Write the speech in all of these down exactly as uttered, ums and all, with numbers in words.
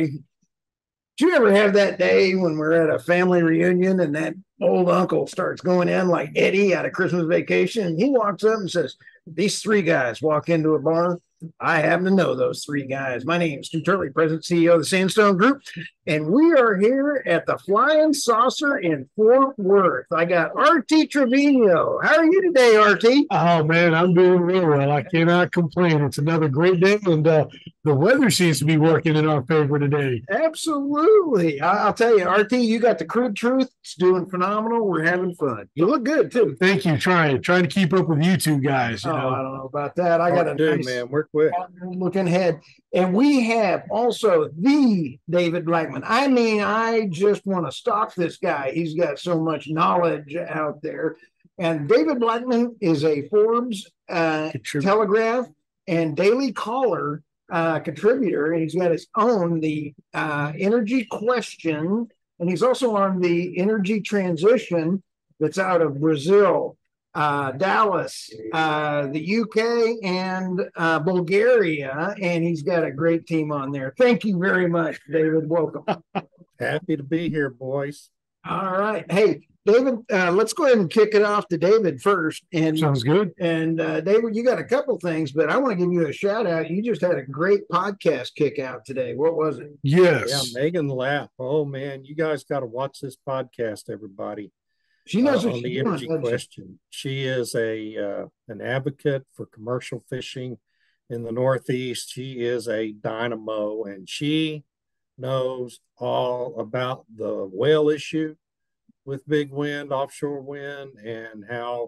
everybody. Did you ever have that day when we're at a family reunion and that old uncle starts going in like Eddie out of Christmas Vacation? And he walks up and says, these three guys walk into a bar. I happen to know those three guys. My name is Stu Turley, President C E O of the Sandstone Group, and we are here at the Flying Saucer in Fort Worth. I got R T Trevino. How are you today, R T? Oh, man, I'm doing real well. I cannot complain. It's another great day, and uh, the weather seems to be working in our favor today. Absolutely. I- I'll tell you, R T, you got the crude truth. It's doing phenomenal. We're having fun. You look good, too. Thank you. Trying, trying to keep up with you two guys. You oh, know? I don't know about that. I got a do, nice man. We're quick. looking head. And we have also the David Blackman. I mean, I just want to stalk this guy. He's got so much knowledge out there. And David Blackman is a Forbes, uh, Telegraph, and Daily Caller uh, contributor. And he's got his own, the uh, Energy Question. And he's also on the Energy Transition that's out of Brazil. Uh, Dallas, uh, the U K, and uh, Bulgaria, and he's got a great team on there. Thank you very much, David. Welcome. Happy to be here, boys. All right. Hey, David, uh, let's go ahead and kick it off to David first. And sounds good. And uh, David, you got a couple things, but I want to give you a shout out. You just had a great podcast kick out today. What was it? Yes. Yeah, Megan Lapp. Oh, man, you guys got to watch this podcast, everybody. She knows uh, what on the she's energy doing, question. She is a uh, an advocate for commercial fishing in the Northeast. She is a dynamo, and she knows all about the whale issue with big wind, offshore wind, and how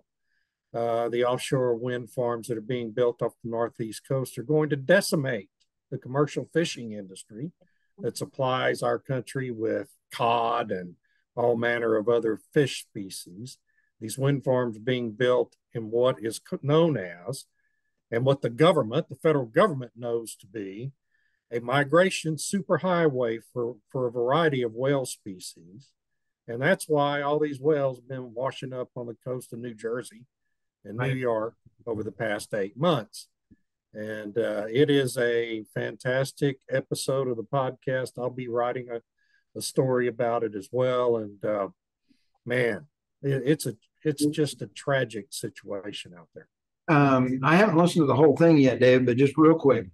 uh, the offshore wind farms that are being built off the Northeast coast are going to decimate the commercial fishing industry that supplies our country with cod and all manner of other fish species. These wind farms being built in what is known as, and what the government, the federal government knows to be, a migration superhighway for, for a variety of whale species. And that's why all these whales have been washing up on the coast of New Jersey and New York over the past eight months. And uh, it is a fantastic episode of the podcast. I'll be writing a a story about it as well, and uh, man, it, it's a it's just a tragic situation out there. Um, I haven't listened to the whole thing yet, Dave, but just real quick,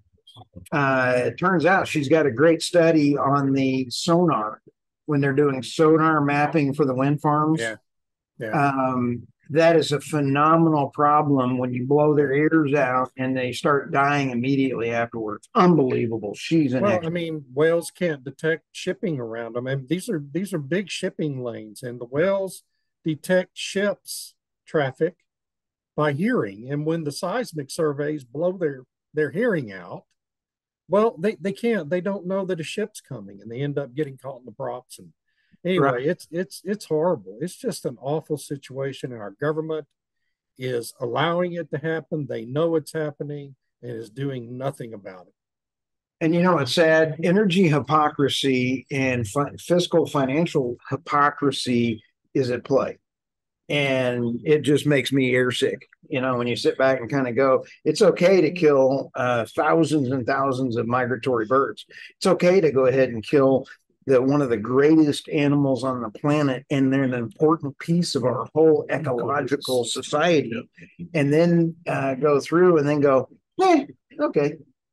uh, it turns out she's got a great study on the sonar when they're doing sonar mapping for the wind farms. Yeah, yeah. Um, that is a phenomenal problem when you blow their ears out and they start dying immediately afterwards. Unbelievable. She's an well, expert. I mean, whales can't detect shipping around them. I mean, these are these are big shipping lanes, and the whales detect ships traffic by hearing. And when the seismic surveys blow their their hearing out, well, they they can't. They don't know that a ship's coming, and they end up getting caught in the props. And anyway, right. it's it's it's horrible. It's just an awful situation, and our government is allowing it to happen. They know it's happening and is doing nothing about it. And you know, it's sad. Energy hypocrisy and fi- fiscal financial hypocrisy is at play. And it just makes me airsick, you know, when you sit back and kind of go, it's okay to kill uh, thousands and thousands of migratory birds. It's okay to go ahead and kill the one of the greatest animals on the planet, and they're an important piece of our whole ecological society. And then uh, go through and then go, eh, okay.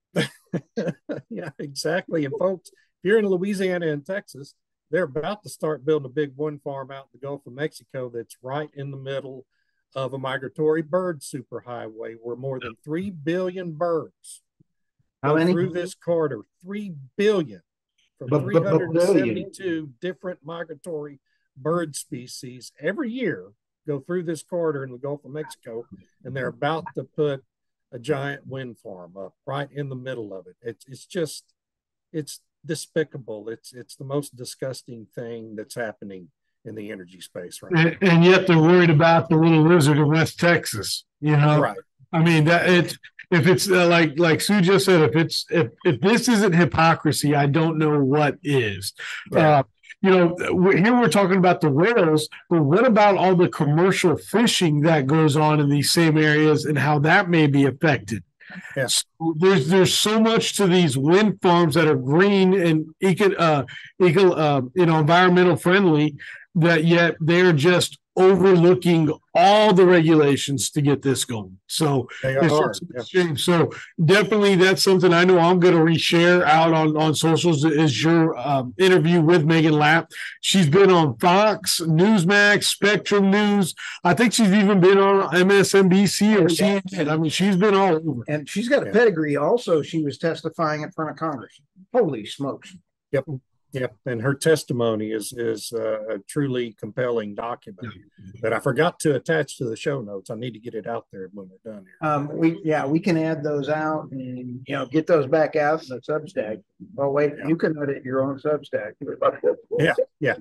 Yeah, exactly. And folks, if you're in Louisiana and Texas, they're about to start building a big wind farm out in the Gulf of Mexico that's right in the middle of a migratory bird superhighway where more than three billion birds How go many? through this corridor. three billion from But- but- but three hundred seventy-two different migratory bird species every year go through this corridor in the Gulf of Mexico, and they're about to put a giant wind farm up right in the middle of it. It's it's just, it's despicable. It's it's the most disgusting thing that's happening in the energy space right now. And, and yet they're worried about the little lizard in West Texas. You know, Right. I mean, that it's if it's uh, like like Sue just said, if it's if if this isn't hypocrisy, I don't know what is. Yeah. Uh, you know, we're, here we're talking about the whales, but what about all the commercial fishing that goes on in these same areas and how that may be affected? Yeah. So there's there's so much to these wind farms that are green and eco, uh, eco uh, you know, environmental friendly, that yet they're just overlooking all the regulations to get this going. So They it's are. just a Yeah. shame. So definitely that's something I know I'm going to reshare out on, on socials is your um, interview with Megan Lapp. She's been on Fox, Newsmax, Spectrum News. I think she's even been on M S N B C or C N N. I mean, she's been all over. And she's got a Yeah. pedigree also. She was testifying in front of Congress. Holy smokes. Yep. Yep. And her testimony is is uh, a truly compelling document that I forgot to attach to the show notes. I need to get it out there when we're done here. Um, we, yeah, we can add those out and, you know, get those back out in the Substack. Oh, wait, Yeah. you can edit your own Substack. Yeah. Yeah.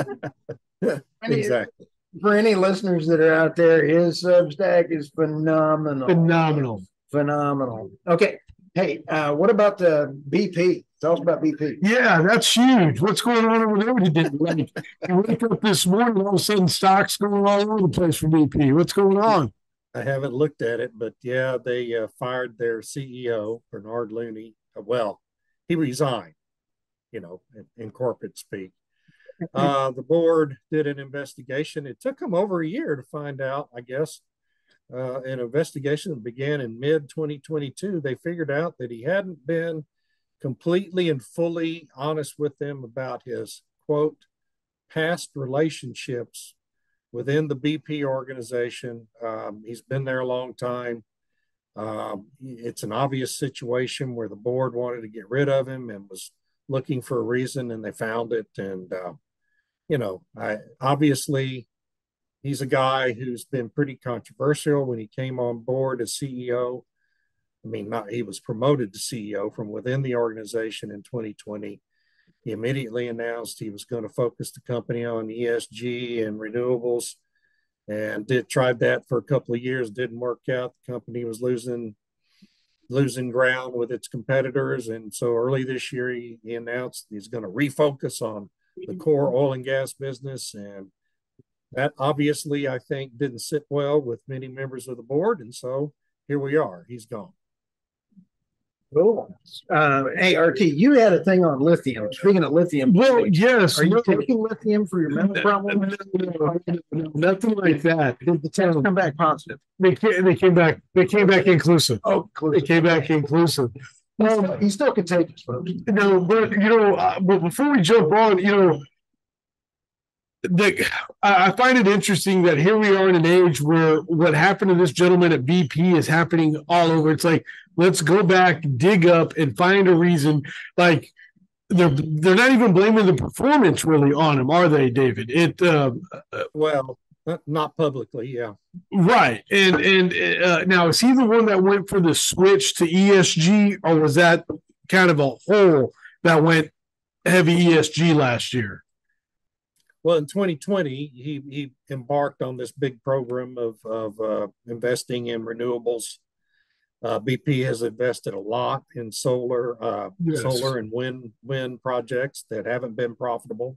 Any- Exactly. For any listeners that are out there, his Substack is phenomenal. Phenomenal. Phenomenal. Okay. Hey, uh, what about the B P? Tell us about B P. Yeah, that's huge. What's going on over there? We didn't like. I wake up this morning, all of a sudden, stocks going all over the place for B P. What's going on? I haven't looked at it, but yeah, they uh, fired their C E O, Bernard Looney. Uh, well, he resigned, you know, in, in corporate speak. Uh, the board did an investigation. It took them over a year to find out, I guess, uh, an investigation that began in mid twenty twenty-two. They figured out that he hadn't been completely and fully honest with them about his, quote, past relationships within the B P organization. Um, he's been there a long time. Um, it's an obvious situation where the board wanted to get rid of him and was looking for a reason, and they found it. And, uh, you know, I obviously he's a guy who's been pretty controversial when he came on board as C E O. I mean, not he was promoted to C E O from within the organization in twenty twenty. He immediately announced he was going to focus the company on E S G and renewables, and did tried that for a couple of years. Didn't work out. The company was losing losing ground with its competitors, and so early this year he, he announced he's going to refocus on the core oil and gas business, and that obviously I think didn't sit well with many members of the board, and so here we are. He's gone. Cool. Uh, hey, R T, you had a thing on lithium. Speaking of lithium, Well, yes. are you no, taking lithium for your mental problem? no, no, no, nothing like that. Did the test come back positive? They came, they came back. They came back inclusive. Oh, They came back inclusive. well, he's still contagious, folks. No, but you know, uh, but before we jump on, you know, the I I find it interesting that here we are in an age where what happened to this gentleman at B P is happening all over. It's like, let's go back, dig up, and find a reason. Like they're they're not even blaming the performance really on him, are they, David? It uh, Well, not, not publicly, yeah. right. And and uh, now is he the one that went for the switch to E S G, or was that kind of a hole that went heavy E S G last year? Well, in twenty twenty, he he embarked on this big program of of uh, investing in renewables. Uh, B P has invested a lot in solar, uh, Yes. solar and wind wind projects that haven't been profitable.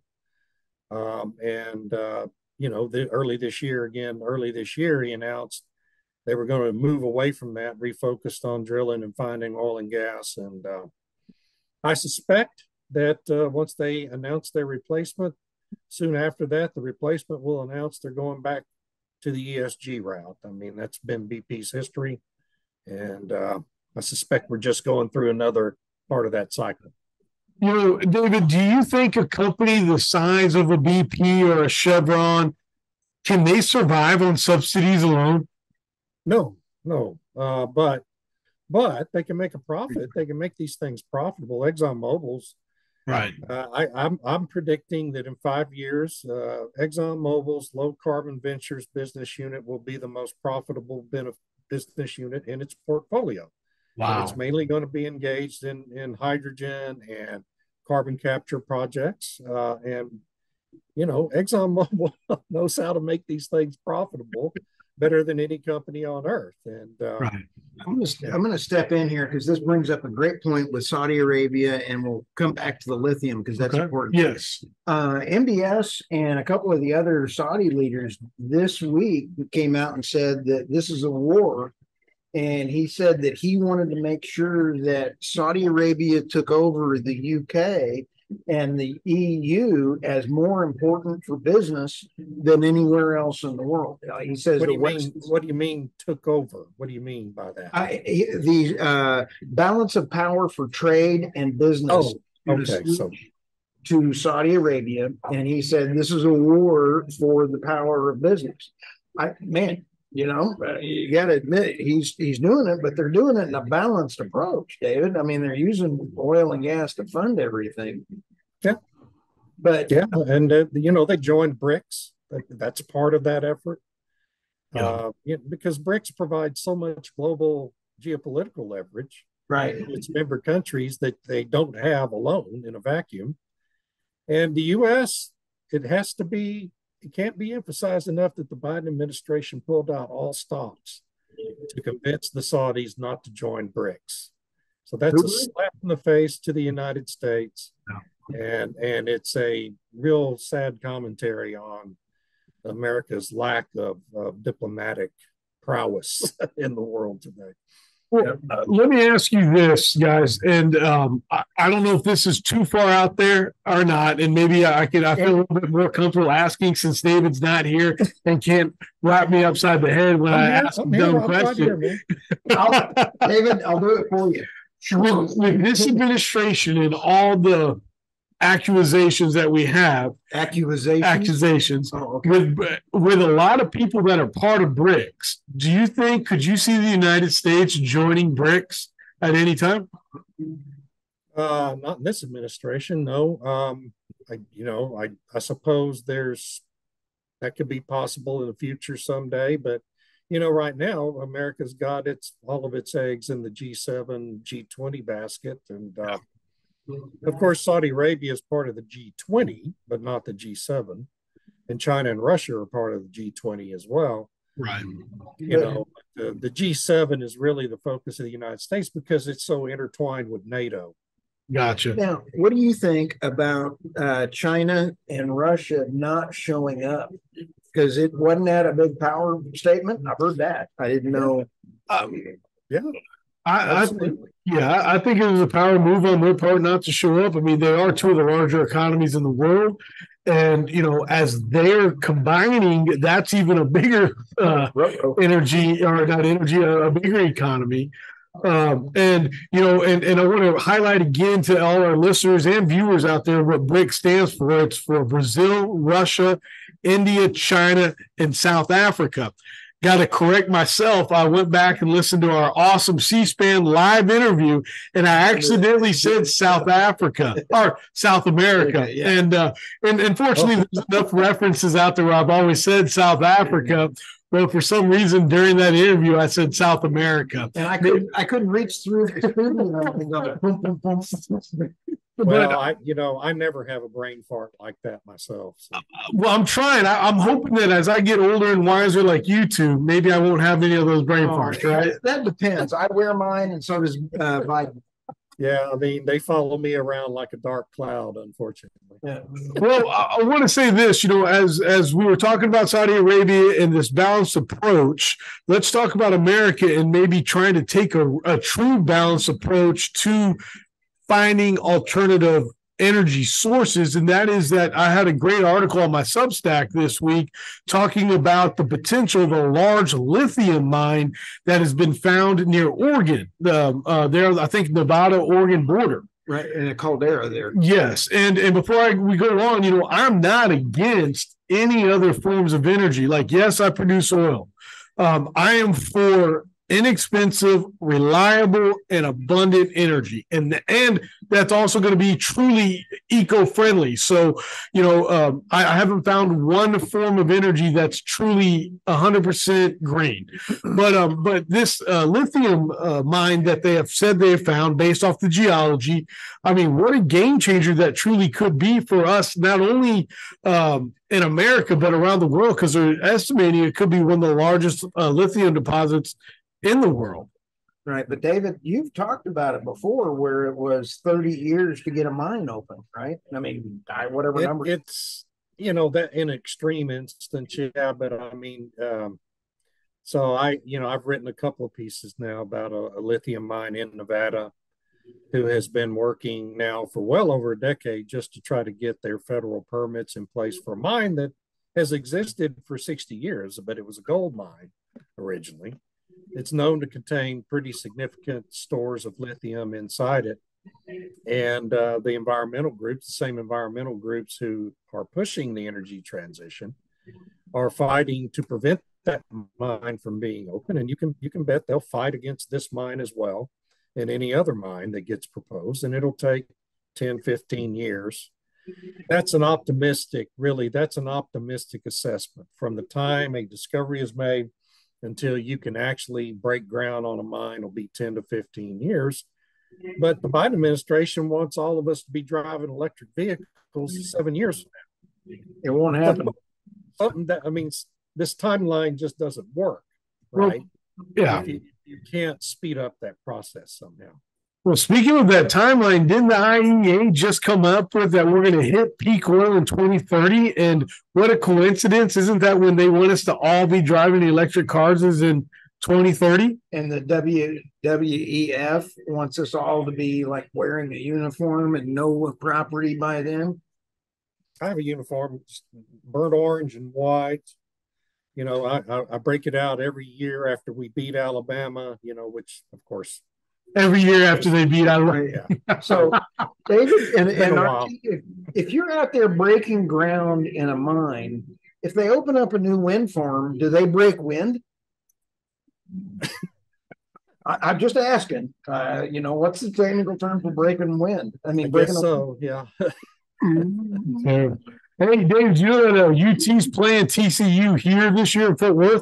Um, and uh, you know, the, early this year, again, early this year, he announced they were going to move away from that, refocused on drilling and finding oil and gas. And uh, I suspect that uh, once they announce their replacement, soon after that, the replacement will announce they're going back to the E S G route. I mean, that's been B P's history. And uh, I suspect we're just going through another part of that cycle. You know, David, do you think a company the size of a B P or a Chevron, can they survive on subsidies alone? No, no. Uh, but but they can make a profit. They can make these things profitable. ExxonMobil's Right. Uh, I, I'm I'm predicting that in five years, uh, ExxonMobil's low carbon ventures business unit will be the most profitable benef- business unit in its portfolio. Wow. It's mainly going to be engaged in in hydrogen and carbon capture projects, uh, and you know, ExxonMobil knows how to make these things profitable better than any company on earth. And uh, Right. I'm going to I'm going to step in here because this brings up a great point with Saudi Arabia, and we'll come back to the lithium because that's Okay. important. Yes. Uh, M B S and a couple of the other Saudi leaders this week came out and said that this is a war and he said that he wanted to make sure that Saudi Arabia took over the U K and the E U as more important for business than anywhere else in the world. Uh, he says What do the you West, mean? What do you mean took over? What do you mean by that? I, the uh, balance of power for trade and business Oh, okay. So to Saudi Arabia, and he said this is a war for the power of business. I man, you know, uh, you got to admit he's he's doing it, but they're doing it in a balanced approach, David. I mean, they're using oil and gas to fund everything. yeah, But yeah, and uh, you know they joined BRICS. That's part of that effort. Yeah. Uh, yeah, because BRICS provides so much global geopolitical leverage, right, its member countries that they don't have alone in a vacuum. And the U S, it has to be, it can't be emphasized enough that the Biden administration pulled out all stops to convince the Saudis not to join BRICS. So that's a slap in the face to the United States. And, and it's a real sad commentary on America's lack of, of diplomatic prowess in the world today. Well, uh, let me ask you this, guys, and um, I, I don't know if this is too far out there or not, and maybe I could I feel a little bit more comfortable asking since David's not here and can't wrap me upside the head when I'm I here, ask a I'm here, dumb I'm right question. here, man. I'll, David, I'll do it for you. With, with this administration and all the accusations that we have, Accusations. accusations Oh, okay. with with a lot of people that are part of BRICS, do you think could you see the United States joining BRICS at any time? Uh, not in this administration, no. Um, I, you know, I, I suppose there's that could be possible in the future someday, but you know, right now America's got its all of its eggs in the G seven, G twenty basket, and uh, of course, Saudi Arabia is part of the G twenty, but not the G seven, and China and Russia are part of the G twenty as well. Right. You know, the, the G seven is really the focus of the United States because it's so intertwined with NATO. Gotcha. Now, what do you think about uh, China and Russia not showing up? Because it wasn't that a big power statement. I've heard that. I didn't know. Um, yeah, I, I think, yeah, I think it was a power move on their part not to show up. I mean, they are two of the larger economies in the world, and you know, as they're combining, that's even a bigger uh, energy, or not energy, a, a bigger economy. Um, and you know, and, and I want to highlight again to all our listeners and viewers out there what BRICS stands for. It's for Brazil, Russia, India, China, and South Africa. Got to correct myself. I went back and listened to our awesome C-SPAN live interview, and I accidentally said South Africa or South America. Yeah. And uh, and unfortunately, there's enough references out there where I've always said South But for some reason during that interview, I said South America, and I couldn't. I couldn't reach through the screen. Well, I, you know, I never have a brain fart like that myself. So. Well, I'm trying. I, I'm hoping that as I get older and wiser, like you two, maybe I won't have any of those brain Oh, farts. Right? That depends. I wear mine, and so does uh, Biden. Yeah, I mean, they follow me around like a dark cloud, unfortunately. Yeah. Well, I, I want to say this, you know, as as we were talking about Saudi Arabia and this balanced approach, let's talk about America and maybe trying to take a, a true balanced approach to finding alternative energy sources. And that is that I had a great article on my Substack this week talking about the potential of a large lithium mine that has been found near Oregon, the, uh, there, I think, Nevada-Oregon border. Right, in a caldera there. Yes, and and before I, we go on, you know, I'm not against any other forms of energy. Like, yes, I produce oil. Um, I am for inexpensive, reliable, and abundant energy, and and that's also going to be truly eco-friendly. So, you know, um, I, I haven't found one form of energy that's truly one hundred percent green. But um, but this uh, lithium uh, mine that they have said they have found, based off the geology, I mean, what a game changer that truly could be for us, not only um, in America but around the world, because they're estimating it could be one of the largest uh, lithium deposits in the world. Right. But David, you've talked about it before where it was thirty years to get a mine open, right? I mean, whatever it, number. It's, you know, that in extreme instance, yeah, but I mean, um, So I, you know, I've written a couple of pieces now about a, a lithium mine in Nevada who has been working now for well over a decade just to try to get their federal permits in place for a mine that has existed for sixty years, but it was a gold mine originally. It's known to contain pretty significant stores of lithium inside it. And uh, the environmental groups, the same environmental groups who are pushing the energy transition, are fighting to prevent that mine from being open. And you can you can bet they'll fight against this mine as well, and any other mine that gets proposed. And it'll take ten, fifteen years. That's an optimistic, really, that's an optimistic assessment. From the time a discovery is made until you can actually break ground on a mine will be ten to fifteen years. But the Biden administration wants all of us to be driving electric vehicles seven years from now. It won't happen. Something that, I mean, this timeline just doesn't work, right? Well, yeah. You, you can't speed up that process somehow. Well, speaking of that timeline, didn't the I E A just come up with that we're going to hit peak oil in twenty thirty? And what a coincidence. Isn't that when they want us to all be driving electric cars is in twenty thirty? And the W W E F wants us all to be like wearing a uniform and know property by then. I have a uniform, burnt orange and white. You know, I, I, I break it out every year after we beat Alabama, you know, which, of course, every year after they beat Alabama. Yeah. So, David, and, and a R T, if, if you're out there breaking ground in a mine, if they open up a new wind farm, do they break wind? I, I'm just asking. Uh, you know, what's the technical term for breaking wind? I mean, I breaking guess so, yeah. Hey, Dave, do you know that uh, U T's playing T C U here this year in Fort Worth?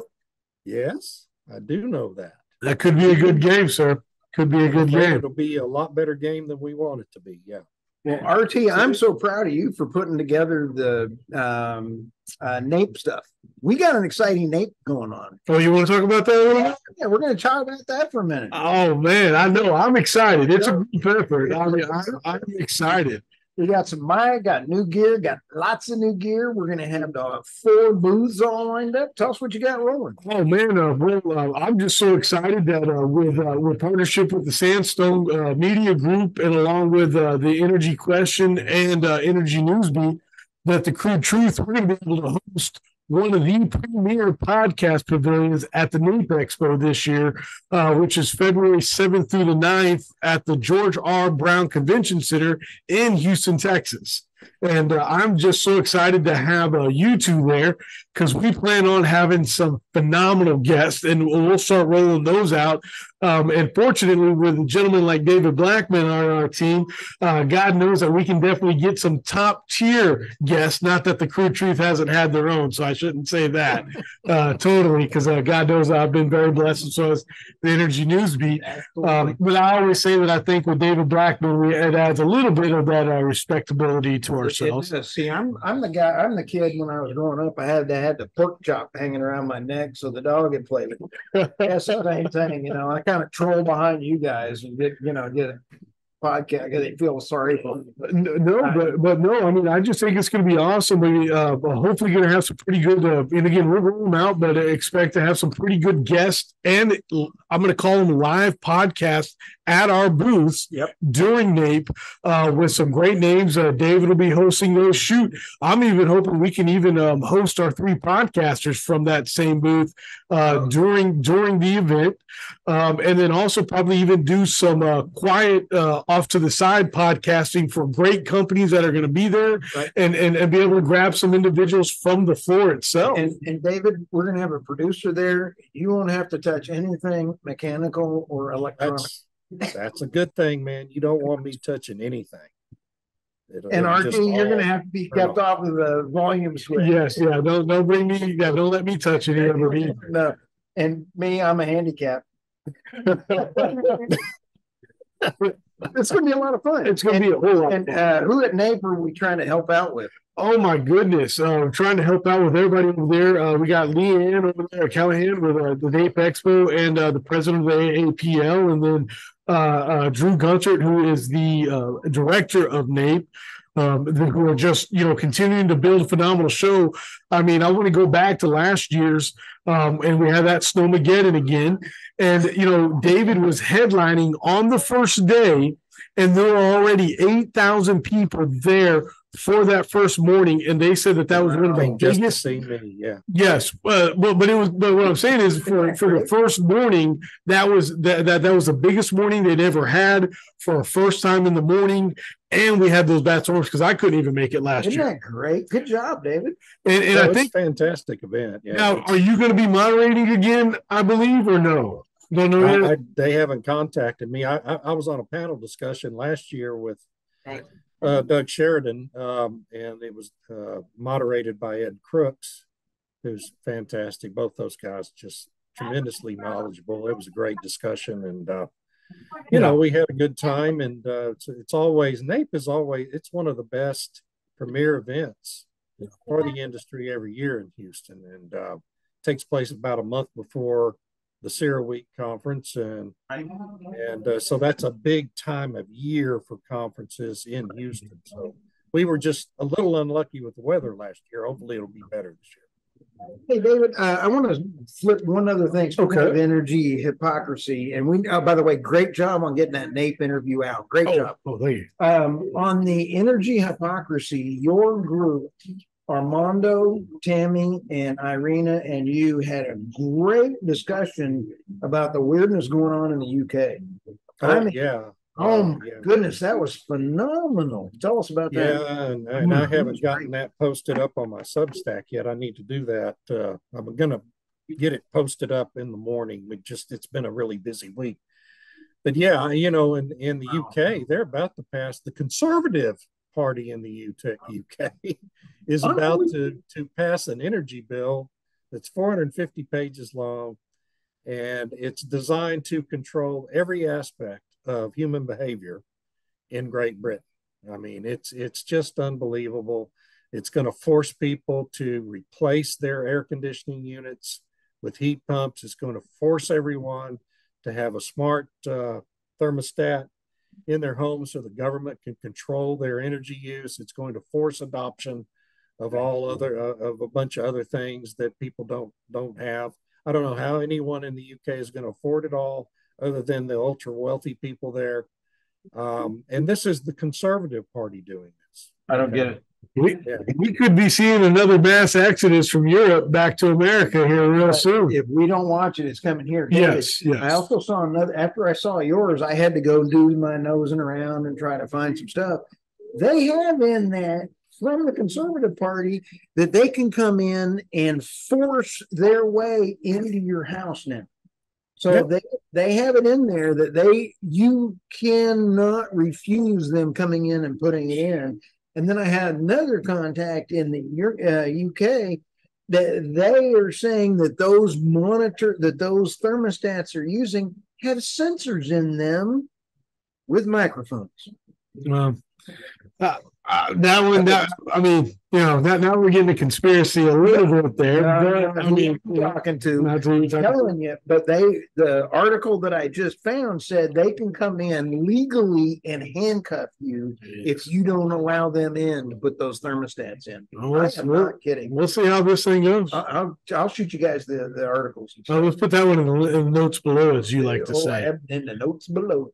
Yes, I do know that. That could be a good game, sir. Could be a good game. It'll be a lot better game than we want it to be. Yeah. Well, R T, I'm so proud of you for putting together the um, uh, NAPE stuff. We got an exciting NAPE going on. Oh, you want to talk about that a little bit? Yeah, we're going to talk about that for a minute. Oh, man, I know. I'm excited. It's a group effort. I mean, I, I'm excited. We got some Maya, got new gear, got lots of new gear. We're going to have the four booths all lined up. Tell us what you got rolling. Oh, man, uh, well, uh, I'm just so excited that uh, with uh, with partnership with the Sandstone uh, Media Group and along with uh, the Energy Question and uh, Energy Newsbeat, that the Crude Truth, we're going to be able to host one of the premier podcast pavilions at the NAPE Expo this year, uh, which is February seventh through the ninth at the George R. Brown Convention Center in Houston, Texas. And uh, I'm just so excited to have uh, you two there because we plan on having some phenomenal guests, and we'll start rolling those out. Um, and fortunately, with a gentleman like David Blackman on our team, uh, God knows that we can definitely get some top tier guests. Not that the Crude Truth hasn't had their own, so I shouldn't say that uh, totally, because uh, God knows I've been very blessed, and so has the Energy Newsbeat. Um, but I always say that I think with David Blackman, we, it adds a little bit of that uh, respectability to ourselves. It, it, see, I'm I'm the guy. I'm the kid. When I was growing up, I had to had the pork chop hanging around my neck so the dog would play with it. That's the same thing, you know. I kind of troll behind you guys and get you know get a podcast because they feel sorry for me. No, but but no, I mean, I just think it's going to be awesome. We uh, hopefully going to have some pretty good. Uh, and again, we're rolling them out, but I expect to have some pretty good guests, and I'm going to call them live podcasts at our booths yep. during NAPE uh, with some great names. Uh, David will be hosting those. Shoot, I'm even hoping we can even um, host our three podcasters from that same booth uh, oh. during during the event, um, and then also probably even do some uh, quiet uh, off to the side podcasting for great companies that are going to be there, right. and, and and be able to grab some individuals from the floor itself. And, and David, we're going to have a producer there. You won't have to touch anything mechanical or electronic. That's- That's a good thing, man. You don't want me touching anything. It'll, and R T, you're going to have to be kept off of the volume switch. Yes, yeah. Don't don't bring me. Yeah, don't let me touch any of it. No, and me, I'm a handicap. It's going to be a lot of fun. It's going to be a whole lot. And uh, who at NAPE are we trying to help out with? Oh my goodness! Uh, I'm trying to help out with everybody over there. Uh, we got Leanne over there, Callahan, with uh, the NAPE Expo, and uh, the president of the A A P L, and then uh, uh, Drew Gunchert, who is the uh, director of NAPE. um, who are just, you know, continuing to build a phenomenal show. I mean, I want to go back to last year's, um, and we had that Snowmageddon again. And, you know, David was headlining on the first day, and there were already eight thousand people there for that first morning, and they said that that was one of the just biggest. To see me, yeah. Yes, uh, but but it was. But what I'm saying is, for for the first morning, that was that that that was the biggest morning they'd ever had for a first time in the morning, and we had those bad storms because I couldn't even make it last Isn't year. that great? Good job, David. And, and So I it's think a fantastic event. Yeah. now, are you going to be moderating again? I believe, or no? Don't know yet. I, I, they haven't contacted me. I, I I was on a panel discussion last year with uh, Doug Sheridan, um, and it was uh, moderated by Ed Crooks, who's fantastic. Both those guys just tremendously knowledgeable. It was a great discussion, and uh, you know, we had a good time. And uh, it's, it's always NAPE is always it's one of the best premier events for the industry every year in Houston, and uh, takes place about a month before the CERAWeek conference, and and uh, so that's a big time of year for conferences in Houston. So we were just a little unlucky with the weather last year. Hopefully it'll be better this year. Hey, David, uh, I want to flip one other thing. Speaking Okay. of energy hypocrisy, and we, oh, by the way, great job on getting that NAPE interview out. Great Oh, job. oh, thank you. Um, on the energy hypocrisy, your group, Armando, Tammy, and Irina, and you had a great discussion about the weirdness going on in the U K. Oh, I mean, yeah. oh Uh, my yeah. goodness, that was phenomenal. Tell us about that. Yeah, and, and I haven't gotten that posted up on my Substack yet. I need to do that. Uh, I'm gonna get it posted up in the morning. We just it's been a really busy week. But yeah, you know, in, in the U K, they're about to pass the Conservative Party in the U K is about to, to pass an energy bill that's four hundred fifty pages long, and it's designed to control every aspect of human behavior in Great Britain. I mean, it's it's just unbelievable. It's going to force people to replace their air conditioning units with heat pumps. It's going to force everyone to have a smart uh, thermostat in their homes so the government can control their energy use. It's going to force adoption of all other uh, of a bunch of other things that people don't don't have. I don't know how anyone in the U K is going to afford it all, other than the ultra wealthy people there. Um, and this is the Conservative Party doing this. I don't get it. We, Yeah. we could be seeing another mass exodus from Europe back to America here real soon. If we don't watch it, it's coming here. Yes, David, yes. I also saw another, after I saw yours, I had to go do my nosing around and try to find some stuff. They have in that from the Conservative Party that they can come in and force their way into your house now. So Yep. they they have it in there that they you cannot refuse them coming in and putting it in. And then I had another contact in the uh, U K that they are saying that those monitor that those thermostats are using have sensors in them with microphones. Um, uh, uh, that one, that I mean, you know, that now we're getting a conspiracy a little bit there. But, I mean, you know, talking to not to- I'm telling you, but they the article that I just found said they can come in legally and handcuff you if you don't allow them in to put those thermostats in. Well, I let's- am we'll, not kidding. we'll see how this thing goes. I- I'll I'll shoot you guys the the articles. and Uh, stuff. let's put that one in the, in the notes below, as you like to Oh, I say. have in the notes below.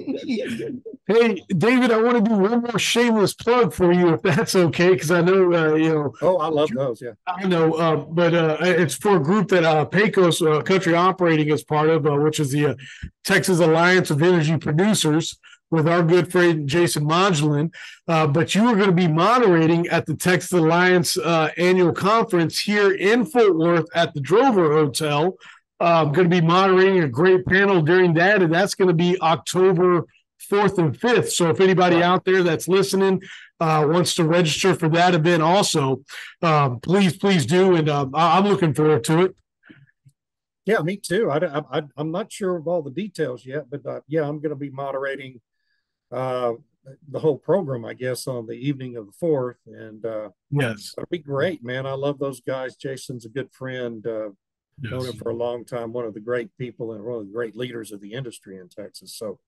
Hey, David, I want to do one more shameless plug for you, if that's okay, because I know, uh, you know, Oh, I love those. Yeah. I know, uh, but uh, it's for a group that uh, Pecos uh, Country Operating is part of, uh, which is the uh, Texas Alliance of Energy Producers, with our good friend Jason Modulin. Uh, but you are going to be moderating at the Texas Alliance uh, annual conference here in Fort Worth at the Drover Hotel. Uh, I'm going to be moderating a great panel during that, and that's going to be October fourth and fifth. So if anybody out there that's listening uh, wants to register for that event also, um, please, please do. And um, I- I'm looking forward to it. Yeah, me too. I, I, I, I'm not sure of all the details yet, but uh, yeah, I'm going to be moderating uh, the whole program, I guess, on the evening of the fourth. And uh, Yes. it'll be great, man. I love those guys. Jason's a good friend. Uh, known Yes. him for a long time. One of the great people and one of the great leaders of the industry in Texas. So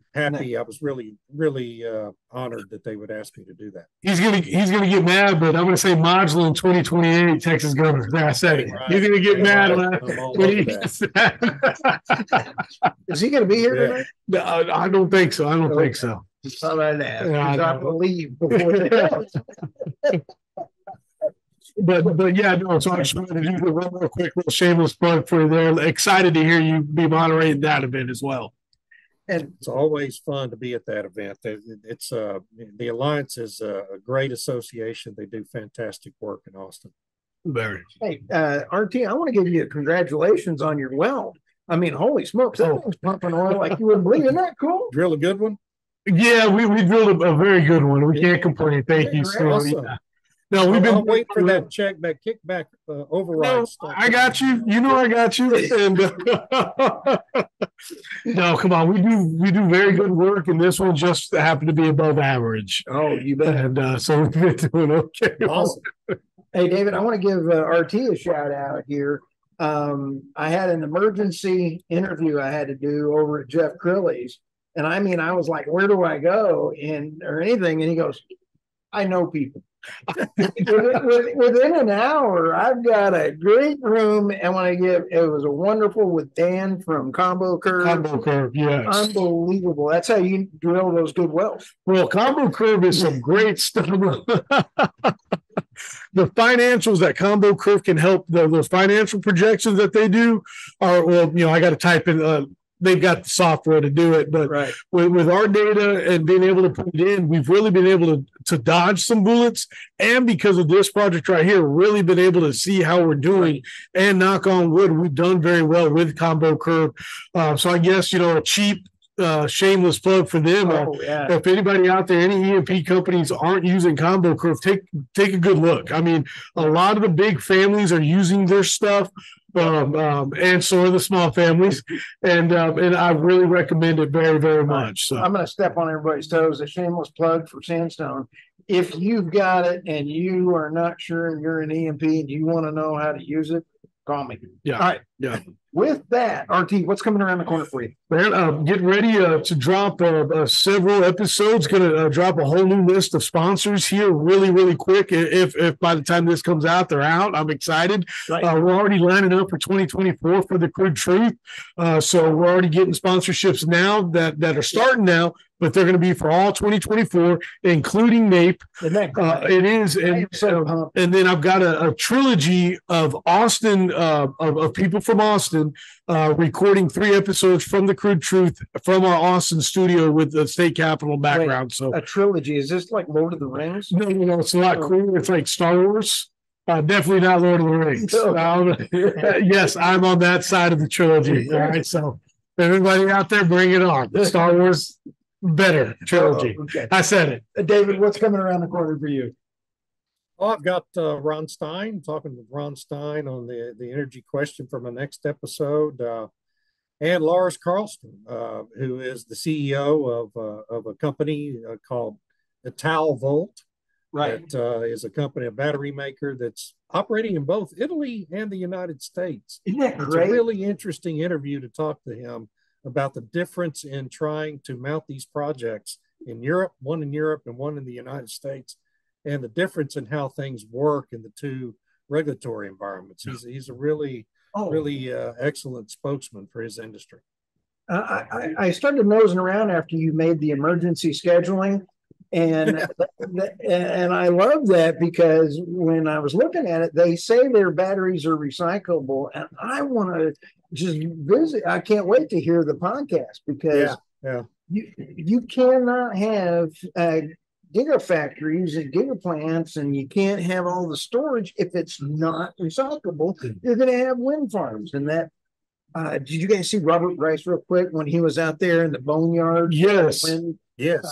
happy. I was really, really uh, honored that they would ask me to do that. He's gonna he's gonna get mad, but I'm gonna say Modulin twenty twenty-eight Texas governor. There, I said it. Right. He's gonna get mad Right. when, when he gets that. Is he going to be here Yeah. tonight? No, I I don't think so. I don't think so. Thought I'd ask. Yeah, I He's not know. going to leave before they But but yeah, no. So I just wanted to do one more quick little shameless plug for you there. Excited to hear you be moderating that event as well. And It's always fun to be at that event. It- It's uh, the Alliance is a a great association. They do fantastic work in Austin. Very. hey, uh, R T, I want to give you congratulations on your well. I mean, holy smokes, that Oh. thing's pumping oil like you wouldn't believe. Isn't that cool? Drill a good one. Yeah, we, we drilled a, a very good one. We can't complain. Thank you. So, Awesome. yeah. No, we've I'll, been I'll wait for that check back, kickback, uh, override No, stuff. I got you. You know I got you. And uh, no, come on, we do we do very good work, and this one just happened to be above average. Oh, you bet. And uh, so we've been doing okay. Awesome. Hey, David, I want to give uh, R T a shout out here. Um, I had an emergency interview I had to do over at Jeff Crilly's. And I mean, I was like, where do I go? And or anything. And he goes, I know people. within, within- within an hour, I've got a great room. And when I give, it was a wonderful with Dan from Combo Curve. Combo curve, yes. Unbelievable. That's how you drill those good wells. Well, combo curve is some great stuff. The financials that Combo Curve can help, the, those financial projections that they do are, well, you know, I got to type in, uh, they've got the software to do it, but Right. with, with our data and being able to put it in, we've really been able to, to dodge some bullets. And because of this project right here, really been able to see how we're doing. And knock on wood, we've done very well with Combo Curve. Uh, so I guess, you know, a cheap, uh, shameless plug for them. Uh, Oh, yeah. if anybody out there, any E M P companies aren't using Combo Curve, take take a good look. I mean, a lot of the big families are using their stuff, um, um, and so are the small families. And um, and I really recommend it very, very much. So I'm going to step on everybody's toes. A shameless plug for Sandstone. If you've got it and you are not sure and you're an E M P and you want to know how to use it, call me. Yeah. All right. Yeah. With that, R T, what's coming around the corner for you? Man, uh, getting ready uh, to drop uh, uh, several episodes. Going to uh, drop a whole new list of sponsors here, really, really quick. If if by the time this comes out, they're out. I'm excited. Right. Uh, we're already lining up for twenty twenty-four for the Crude Truth. Uh, so we're already getting sponsorships now that that are starting now, but they're going to be for all twenty twenty-four, including NAPE. Isn't that great? Uh, it is, I and am so uh, pumped. and then I've got a, a trilogy of Austin, uh, of, of people from Austin, uh, recording three episodes from the Crude Truth from our Austin studio with the state capitol background. So A trilogy. Is this like Lord of the Rings? no, no, no, it's a lot cooler. It's like Star Wars. Uh, definitely not Lord of the Rings. Okay. Um, yes, I'm on that side of the trilogy. All right, so everybody out there, bring it on. Star Wars, better trilogy. Oh, okay. I said it. Uh, David, what's coming around the corner for you? Oh, I've got uh, Ron Stein, talking with Ron Stein on the, the energy question for my next episode. Uh, and Lars Carlson, uh, who is the C E O of, uh, of a company uh, called Ital Volt. Right. That uh, is a company, a battery maker that's operating in both Italy and the United States. Isn't that It's great? a really interesting interview to talk to him about the difference in trying to mount these projects in Europe, one in Europe and one in the United States, and the difference in how things work in the two regulatory environments. He's, he's a really, Oh, really uh, excellent spokesman for his industry. Uh, I, I I started nosing around after you made the emergency scheduling. And th- and I love that because when I was looking at it, they say their batteries are recyclable, and I want to just visit. I can't wait to hear the podcast because Yeah, yeah. you you cannot have uh, gigafactories and gigaplants, and you can't have all the storage if it's not recyclable. You're going to have wind farms, and that. Uh, did you guys see Robert Bryce real quick when he was out there in the boneyard? Yes. When Yes.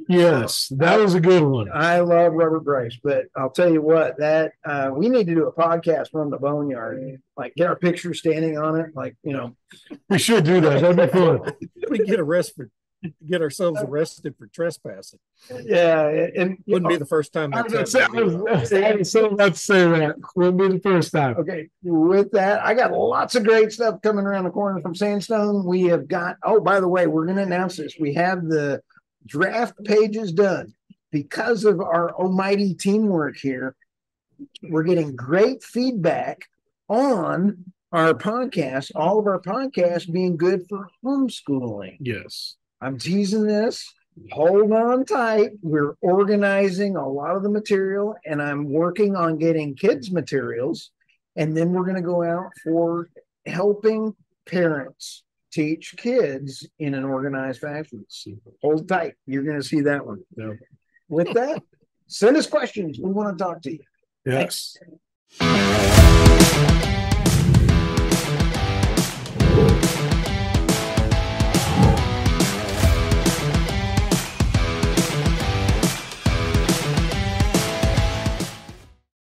Yes, that was a good one. I love Robert Bryce, but I'll tell you what, that uh, we need to do a podcast from the boneyard, like get our picture standing on it, like you know. We should do that. That'd be fun. We get arrested get ourselves arrested for trespassing. Yeah, and Wouldn't be the first time I that's was about happened. to say, I was so about to say that. Wouldn't be the first time. okay. With that, I got lots of great stuff coming around the corner from Sandstone. We have got. Oh, by the way, we're going to announce this. We have the draft pages done because of our almighty teamwork here. We're getting great feedback on our podcast. All of our podcasts being good for homeschooling. Yes. I'm teasing this. Hold on tight. We're organizing a lot of the material, and I'm working on getting kids' materials. And then we're going to go out for helping parents teach kids in an organized fashion. Hold tight. You're going to see that one. Yeah. With that, send us questions. We want to talk to you. Yes.